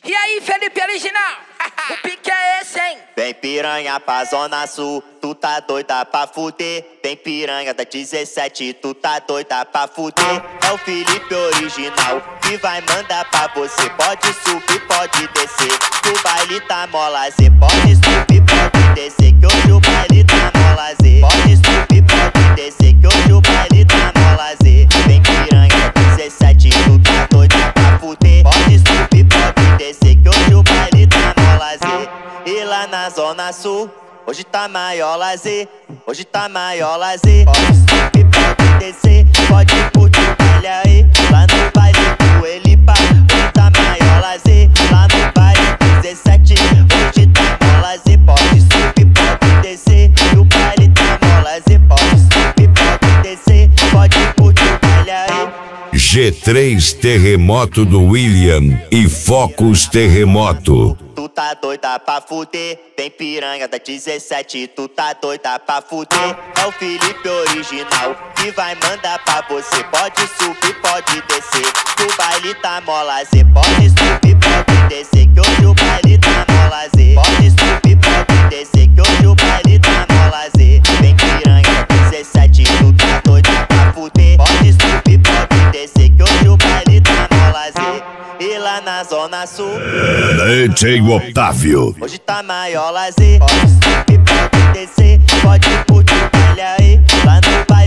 E aí, Felipe Original? O pique é esse, hein? Vem piranha pra Zona Sul, tu tá doida pra fuder. Vem piranha da 17, tu tá doida pra fuder. É o Felipe Original que vai mandar pra você. Pode subir, pode descer, que o baile tá molazer. Pode subir, pode descer, que hoje o baile tá molazer. Pode subir, pode descer, que hoje o baile tá molazer. Vem piranha da 17, tu tá doida pra fuder. Pode subir, pode descer, que hoje o baile tá molazer. E lá na Zona Sul, hoje tá maior lazer, hoje tá maior lazer. Pode subir, pode descer, pode curtir o baile aí. Lá no baile do Elipa, hoje tá maior lazer. Lá no baile 17, hoje tá maior lazer. Pode subir, pode descer, que o baile tá maior lazer. Pode subir, pode descer, pode curtir o baile aí. G3 Terremoto do William e Focus Terremoto. Tu tá doida pra fuder, vem piranha da 17, tu tá doida pra fuder. É o Felipe Original que vai mandar pra você. Pode subir, pode descer, que o baile tá molazer. Pode subir, pode descer, que hoje o baile tá molazer. Pode subir, pode descer, que hoje o baile tá molazer. Vem piranha da 17, tu tá doida pra fuder. Pode subir, pode descer, que hoje o baile tá molazer. E lá na Zona Sul, DJ Otávio. hoje tá maior lazer. Pode subir, pode descer, pode curtir o baile aí. Lá no baile